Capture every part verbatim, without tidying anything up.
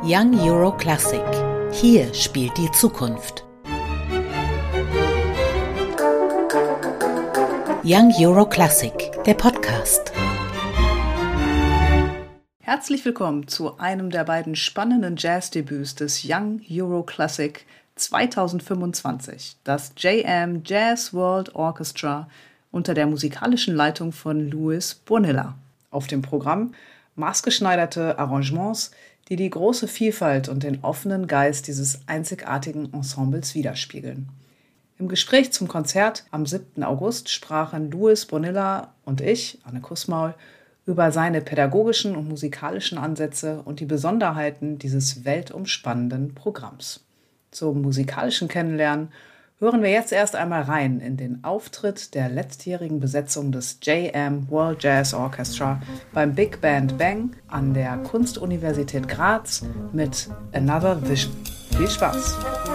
Young Euro Classic. Hier spielt die Zukunft. Young Euro Classic, der Podcast. Herzlich willkommen zu einem der beiden spannenden Jazzdebüts des Young Euro Classic zwanzig fünfundzwanzig, das J M Jazz World Orchestra unter der musikalischen Leitung von Luis Bonilla. Auf dem Programm maßgeschneiderte Arrangements, die die große Vielfalt und den offenen Geist dieses einzigartigen Ensembles widerspiegeln. Im Gespräch zum Konzert am siebten August sprachen Luis Bonilla und ich, Anne Kussmaul, über seine pädagogischen und musikalischen Ansätze und die Besonderheiten dieses weltumspannenden Programms. Zum musikalischen Kennenlernen hören wir jetzt erst einmal rein in den Auftritt der letztjährigen Besetzung des J M World Jazz Orchestra beim Big Band Bang an der Kunstuniversität Graz mit Another Vision. Viel Spaß!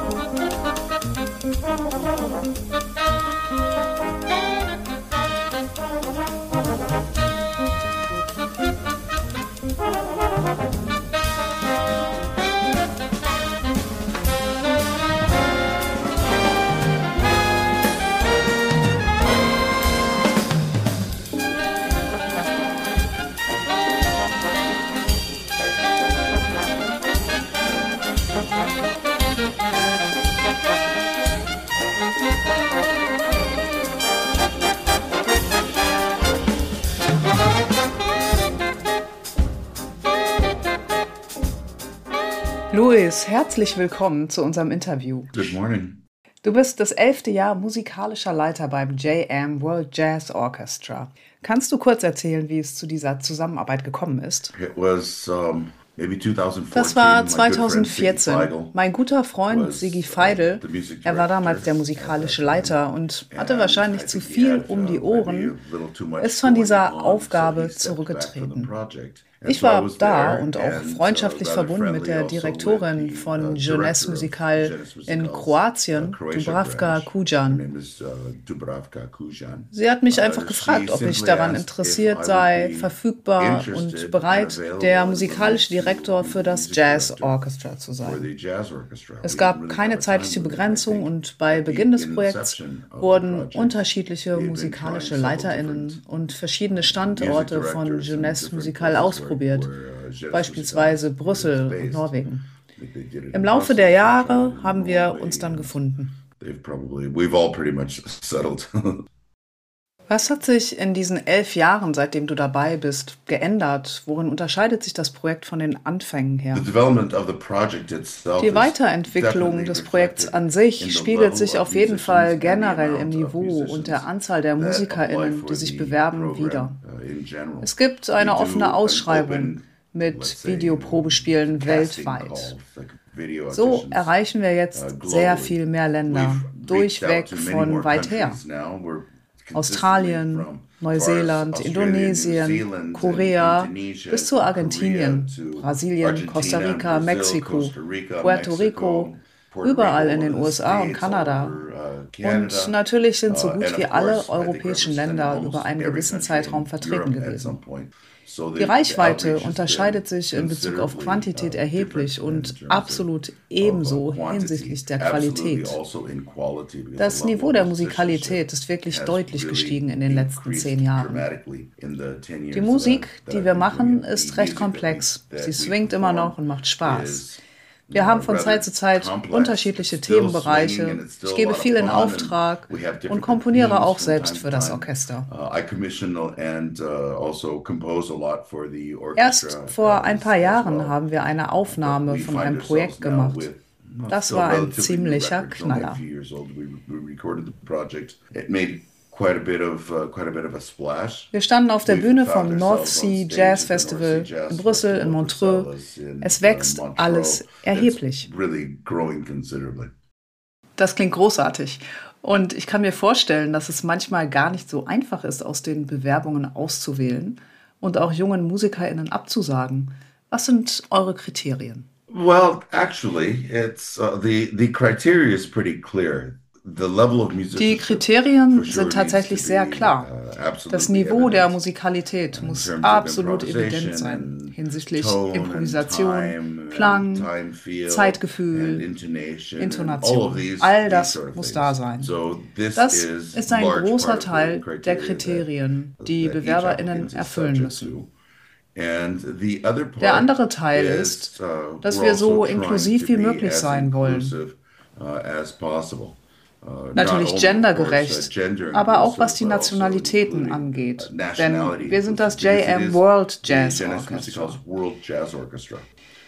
Luis, herzlich willkommen zu unserem Interview. Good morning. Du bist das elfte Jahr musikalischer Leiter beim J M World Jazz Orchestra. Kannst du kurz erzählen, wie es zu dieser Zusammenarbeit gekommen ist? It was, um, maybe twenty fourteen. Das war zwanzig vierzehn. Mein guter Freund Sigi Feidel, er war damals der musikalische Leiter und hatte wahrscheinlich zu viel um die Ohren, ist von dieser Aufgabe zurückgetreten. Ich war da und auch freundschaftlich verbunden mit der Direktorin von Jeunesse Musicale in Kroatien, Dubravka Kujan. Sie hat mich einfach gefragt, ob ich daran interessiert sei, verfügbar und bereit, der musikalische Direktor für das Jazz Orchestra zu sein. Es gab keine zeitliche Begrenzung und bei Beginn des Projekts wurden unterschiedliche musikalische LeiterInnen und verschiedene Standorte von Jeunesse Musicale ausprobiert. Probiert, beispielsweise Brüssel und Norwegen. Im Laufe der Jahre haben wir uns dann gefunden. Was hat sich in diesen elf Jahren, seitdem du dabei bist, geändert? Worin unterscheidet sich das Projekt von den Anfängen her? Die Weiterentwicklung des Projekts an sich spiegelt sich auf jeden Fall generell im Niveau und der Anzahl der MusikerInnen, die sich bewerben, wider. Es gibt eine offene Ausschreibung mit Videoprobespielen weltweit. So erreichen wir jetzt sehr viel mehr Länder, durchweg von weit her. Australien, Neuseeland, Indonesien, Korea bis zu Argentinien, Brasilien, Costa Rica, Mexiko, Puerto Rico, überall in den U S A und Kanada. Und natürlich sind so gut wie alle europäischen Länder über einen gewissen Zeitraum vertreten gewesen. Die Reichweite unterscheidet sich in Bezug auf Quantität erheblich und absolut ebenso hinsichtlich der Qualität. Das Niveau der Musikalität ist wirklich deutlich gestiegen in den letzten zehn Jahren. Die Musik, die wir machen, ist recht komplex. Sie swingt immer noch und macht Spaß. Wir haben von Zeit zu Zeit unterschiedliche Themenbereiche. Ich gebe viel in Auftrag und komponiere auch selbst für das Orchester. Erst vor ein paar Jahren haben wir eine Aufnahme von einem Projekt gemacht. Das war ein ziemlicher Knaller. Quite a bit of, uh, quite a bit of a splash. Wir standen auf der Bühne vom North Sea Jazz Festival in Brüssel, in Montreux. Es wächst alles erheblich. Das klingt großartig. Und ich kann mir vorstellen, dass es manchmal gar nicht so einfach ist, aus den Bewerbungen auszuwählen und auch jungen MusikerInnen abzusagen. Was sind eure Kriterien? Well, actually, it's uh, the the criteria is pretty clear. the level of Die musicianship Kriterien for sure sind needs tatsächlich to sehr be klar. uh, Das absolutely Niveau der evident Musikalität in muss terms of absolut improvisation evident sein and hinsichtlich tone and Improvisation, time and Klang, time feel and Zeitgefühl, intonation and all of Intonation. these All these das sort of muss da things. sein. So this Das is ist ein large großer part of the Teil der criteria that Kriterien, die that each BewerberInnen applicant is erfüllen subject müssen. to. And the other Der part andere Teil is ist, uh, dass we're wir also so trying inklusiv to wie be möglich as sein wollen. inclusive uh, as possible. Uh, not Natürlich only, of course, uh, gendergerecht, gender aber auch was inclusive, die but also Nationalitäten including uh, angeht. Denn nationality wir sind das inclusive, J because it M is World the Jazz J N S Musicals Orchestra. World Jazz Orchestra.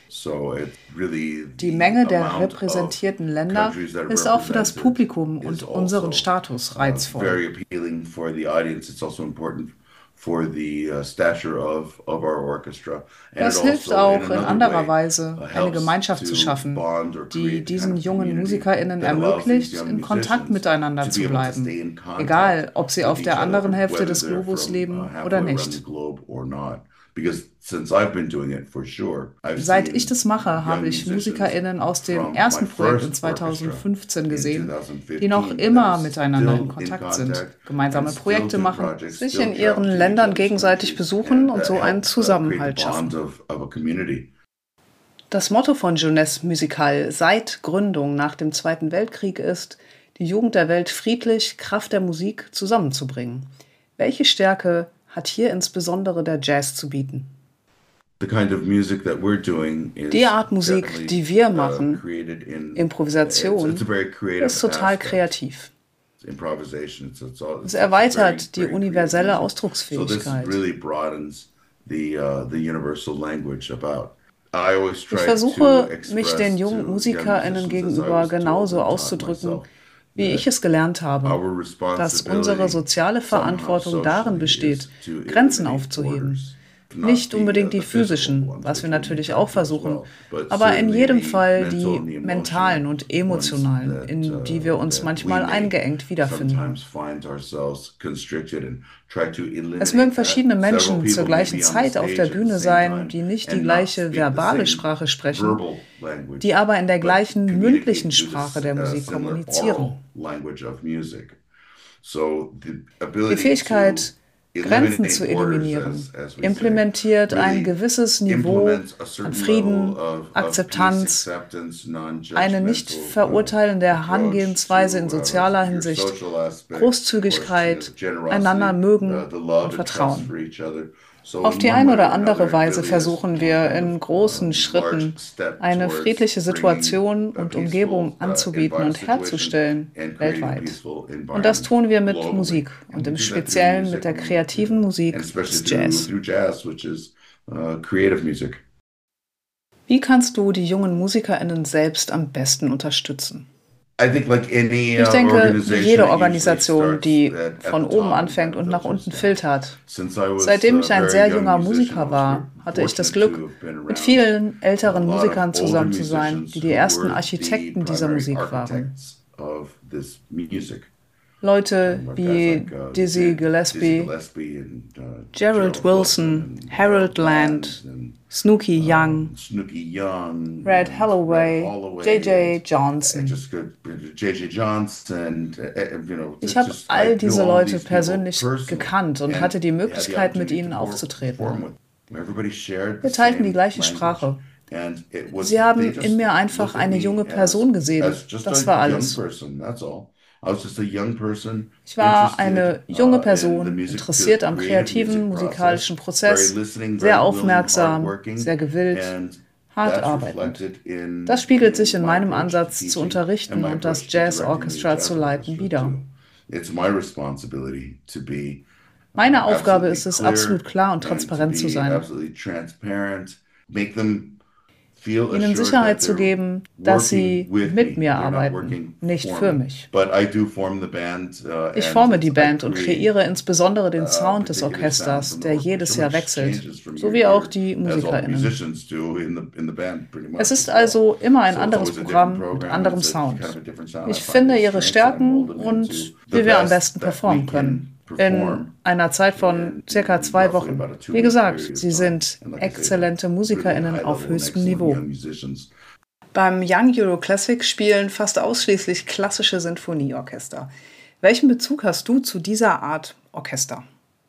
So it's really Die the Menge der amount of repräsentierten Länder countries that are ist auch für das represented Publikum is und unseren also Status uh, reizvoll. very appealing for the audience. It's also important for the uh, stature of, of our orchestra. And Das it hilft also, in auch in another anderer way, Weise, uh, eine helps Gemeinschaft zu to schaffen, bond or die create the diesen kind of jungen community MusikerInnen that allows these ermöglicht, young in Kontakt musicians miteinander to zu be able to bleiben, stay in contact egal ob sie with auf each der other, anderen Hälfte whether des they're Globus from uh, leben oder halfway around the nicht. globe or not. Because since I've been doing it for sure, I've Seit seen ich das mache, habe young ich musicians MusikerInnen aus dem from my ersten Projekt in first orchestra zweitausendfünfzehn in gesehen, twenty die noch fifteen immer that is miteinander in still in Kontakt sind, contact gemeinsame and still Projekte do machen, projects, sich still in travel ihren to each Ländern other's gegenseitig countries, besuchen and und that so einen help uh, create the Zusammenhalt bond schaffen. of, of a community. Das Motto von Jeunesse Musicale seit Gründung nach dem Zweiten Weltkrieg ist, die Jugend der Welt friedlich, Kraft der Musik zusammenzubringen. Welche Stärke hat hier insbesondere der Jazz zu bieten? The kind of music that we're doing is Die Art Musik, definitely, die wir uh, machen, created in, it's, Improvisation, it's a very creative ist total aspect. kreativ. Improvisation, it's, it's all, Es it's erweitert very, die very universelle creative music. So this Ausdrucksfähigkeit. really broadens the uh, the universal language about. I always Ich try to versuche, mich express den to jungen young MusikerInnen musicians, as I gegenüber was told genauso and taught auszudrücken, myself, wie ich that es gelernt habe, our dass unsere responsibility soziale somehow Verantwortung darin socially besteht, is to Grenzen eliminate aufzuheben. borders. Not Nicht the, unbedingt uh, die the physical physischen, ones, was which wir we need natürlich to auch do as versuchen, well, but aber in certainly jedem the Fall mental die and the mentalen emotional und ones emotionalen, that, in uh, die wir uns that we manchmal may eingeengt wiederfinden. sometimes find ourselves constricted and try to eliminate Es mögen that. verschiedene Several Menschen people zur may gleichen be on the Zeit auf der stage at the Bühne same sein, time die nicht die and not gleiche speak the verbale same Sprache sprechen, verbal language, die aber in der but gleichen communicate mündlichen through Sprache this, der uh, Musik similar kommunizieren. oral language of music. So the Die ability Fähigkeit, to Grenzen eliminate zu borders, eliminieren, as, as we say, implementiert ein really gewisses Niveau implements a an certain Frieden, level of, of peace, Akzeptanz, acceptance, eine nicht non-judgmental uh, verurteilende approach Herangehensweise in to, uh, sozialer your Hinsicht, social aspect, Großzügigkeit, of course, generosity, einander mögen uh, the love und and trust Vertrauen. for each other. So Auf in die one eine way oder or andere another, Weise really is versuchen wir kind in of, großen um, Schritten large step eine towards friedliche bringing Situation a und peaceful, Umgebung uh, anzubieten und environment herzustellen, and creating a weltweit. peaceful Und das environment tun wir mit globally. Musik And und we im do that through Speziellen music mit der and, kreativen uh, Musik and especially des through, Jazz. through jazz, which is uh, creative music. Wie kannst du die jungen MusikerInnen selbst am besten unterstützen? I think like any Ich uh, denke, wie organization, jede it usually Organisation, starts die at, at von the oben top and anfängt then und nach filters unten down. filtert. Since I was Seitdem a ich ein very sehr young junger musician, Musiker I was war, very hatte ich das fortunate to Glück, have been mit around vielen a älteren lot of Musikern older zusammen zu sein, musicians die die who ersten were the Architekten dieser primary Musik waren. architects of this music. Leute About guys wie like uh, Dizzy Dizzy Gillespie, Gillespie and uh, Gerald Wilson, and Harold Land, and Snooky um, Young, Snooky Young, Red and Holloway, Red Holloway, J J and Johnson. just good J J Johnson, uh, uh, you know, Ich just, habe just all I diese knew all Leute these people persönlich personally gekannt und and hatte die had the Möglichkeit, mit opportunity ihnen to perform aufzutreten. with them. Everybody shared Wir the teilten same die gleiche language. Sprache. And it was, Sie haben they just in mir einfach looked at eine me junge as- Person gesehen. as just Das a war young alles. person, that's all. I was just a young person, Ich war interested, eine uh, junge in Person, the music- interessiert am creative kreativen, music musikalischen process, Prozess, very listening, very sehr willing, aufmerksam, hardworking, sehr gewillt, and hart that's arbeitend. reflected in- Das spiegelt sich in my meinem approach to Ansatz zu teaching unterrichten and my und das approach to Jazz directing the Orchestra jazz zu leiten orchestra wieder. too. It's my responsibility to be Meine Aufgabe absolutely ist es, clear absolut klar und and to transparent zu be sein. absolutely transparent, make them feel Ihnen assured Sicherheit that zu they're geben, dass sie working with mit me. mir They're not arbeiten, working nicht for für me. mich. But I do form the band, uh, Ich and forme die I Band und create, kreiere insbesondere den uh, Sound des particular sounds Orchesters, from the der orchestra, jedes which Jahr wechselt, changes from so year wie to auch year, die as all MusikerInnen. musicians do in the, in the band, pretty much Es ist as well. also immer ein So it's anderes always a different Programm mit program, anderem it's a Sound. kind of a different sound. I Ich find finde the ihre strengths and I Stärken mold them und into the wie wir am best besten that we performen can können. In perform. einer Zeit von in- circa in zwei roughly Wochen. about a two Wie week gesagt, period of sie time. sind And like I say, exzellente really MusikerInnen high auf level and höchstem excellent Niveau. young musicians. Beim Young Euro Classic spielen fast ausschließlich klassische Sinfonieorchester. Welchen Bezug hast du zu dieser Art Orchester?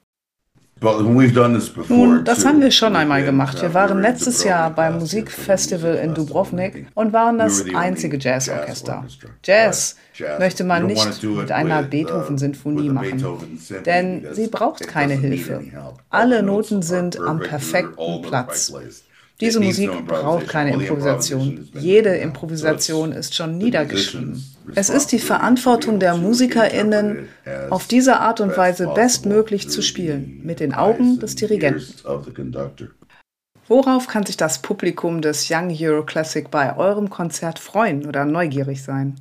Nun, das haben wir schon einmal gemacht. Wir waren letztes Jahr beim Musikfestival in Dubrovnik und waren das einzige Jazzorchester. Jazz möchte man nicht mit einer Beethoven-Sinfonie machen, denn sie braucht keine Hilfe. Alle Noten sind am perfekten Platz. Diese Musik braucht keine Improvisation. Jede Improvisation ist schon niedergeschrieben. Es ist die Verantwortung der MusikerInnen, auf diese Art und Weise bestmöglich zu spielen, mit den Augen des Dirigenten. Worauf kann sich das Publikum des Young Euro Classic bei eurem Konzert freuen oder neugierig sein?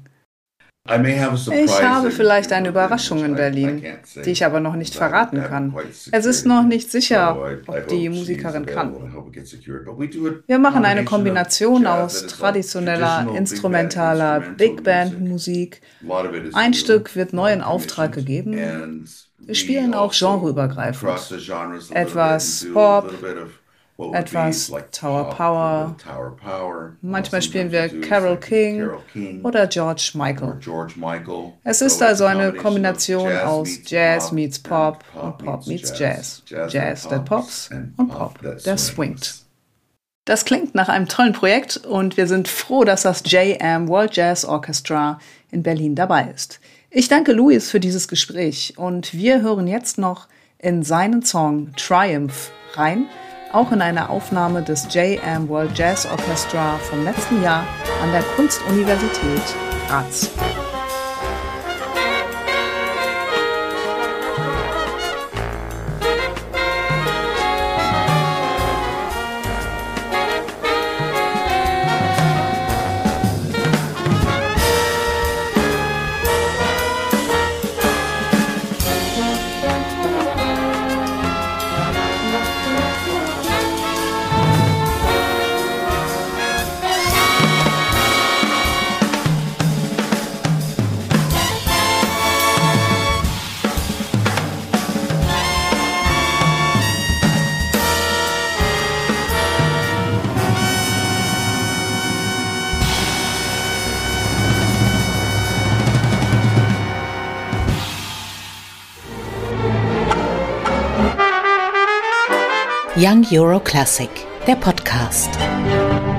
Ich habe vielleicht eine Überraschung in Berlin, die ich aber noch nicht verraten kann. Es ist noch nicht sicher, ob die Musikerin kann. Wir machen eine Kombination aus traditioneller, instrumentaler Big Band Musik. Ein Stück wird neu in Auftrag gegeben. Wir spielen auch genreübergreifend. Etwas Pop, etwas Tower Power. Manchmal spielen wir Carole King oder George Michael. Es ist also eine Kombination aus Jazz meets Pop und Pop meets Jazz. Jazz, der pops, und Pop, der swingt. Das klingt nach einem tollen Projekt und wir sind froh, dass das J M World Jazz Orchestra in Berlin dabei ist. Ich danke Louis für dieses Gespräch und wir hören jetzt noch in seinen Song Triumph rein, auch in einer Aufnahme des J M World Jazz Orchestra vom letzten Jahr an der Kunstuniversität Graz. Young Euro Classic, der Podcast.